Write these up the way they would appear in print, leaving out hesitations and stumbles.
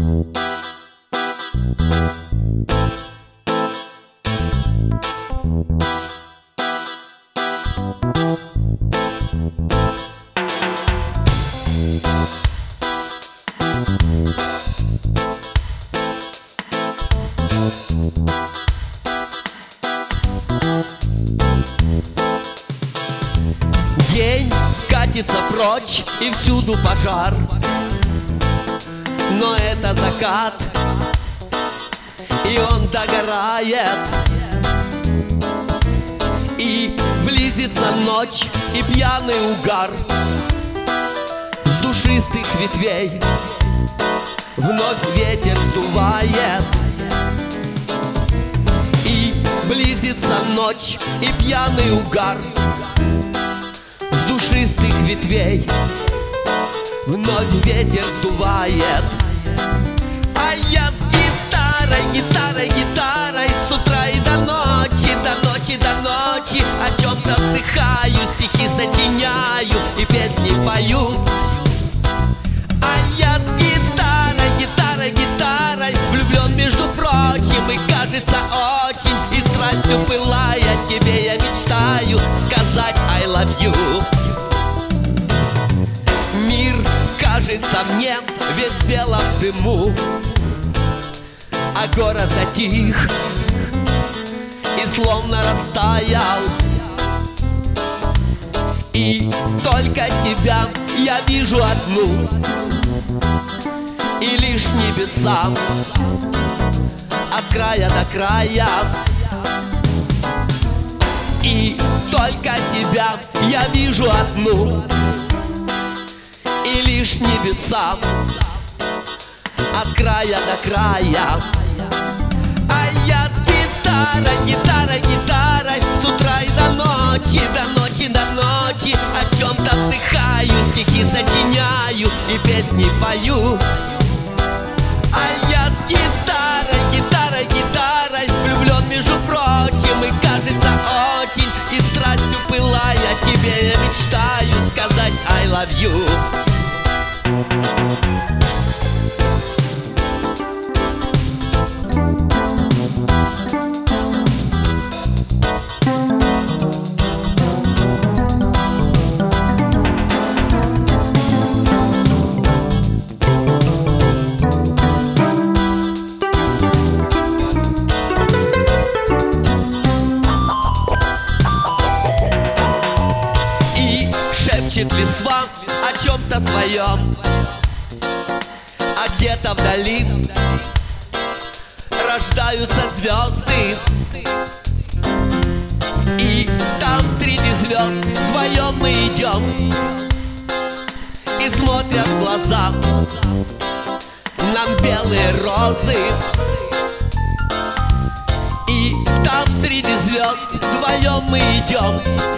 День катится прочь, и всюду пожар. Но это закат, и он догорает. И близится ночь, и пьяный угар с душистых ветвей вновь ветер сдувает. И близится ночь, и пьяный угар с душистых ветвей вновь ветер сдувает. А я с гитарой, гитарой, гитарой с утра и до ночи, до ночи, до ночи о чем-то вздыхаю, стихи сочиняю и песни пою. А я с гитарой, гитарой, гитарой влюблен, между прочим, и кажется очень, и страстью пылая тебе я мечтаю сказать I love you. Мир кажется мне весь в белом дыму, а город затих и словно растаял. И только тебя я вижу одну, и лишь небеса от края до края. И только тебя я вижу одну, и лишь небеса от края до края. А я с гитарой, гитарой, гитарой с утра и до ночи, до ночи, до ночи о чем-то вздыхаю, стихи сочиняю и песни пою. А я с гитарой, гитарой, гитарой влюблен, между прочим, и кажется очень, и страстью пылая тебе я мечтаю сказать I love you. Шепчет листва о чем-то своем, а где-то вдали рождаются звезды. И там среди звезд вдвоем мы идем и смотрят в глаза нам белые розы. И там среди звезд вдвоем мы идем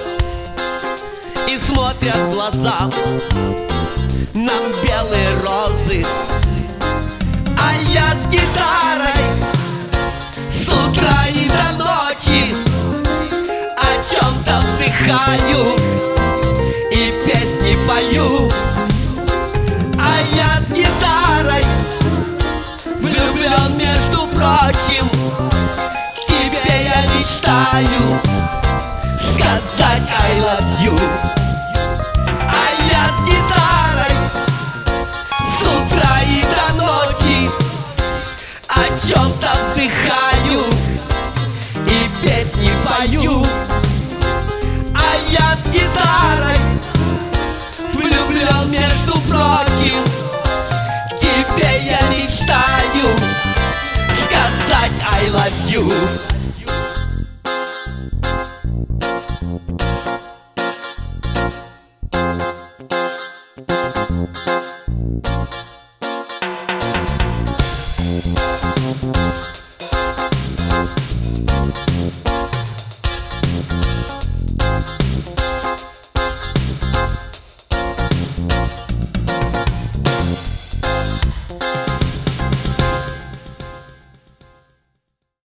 и смотрят в глаза нам белые розы. А я с гитарой с утра и до ночи о чем-то вздыхаю и песни пою. А я с гитарой влюблен, между прочим, тебе я мечтаю сказать I love you. А я с гитарой с утра и до ночи о чем-то вздыхаю и песни пою. А я с гитарой влюблен, между прочим, тебе я мечтаю сказать I love you.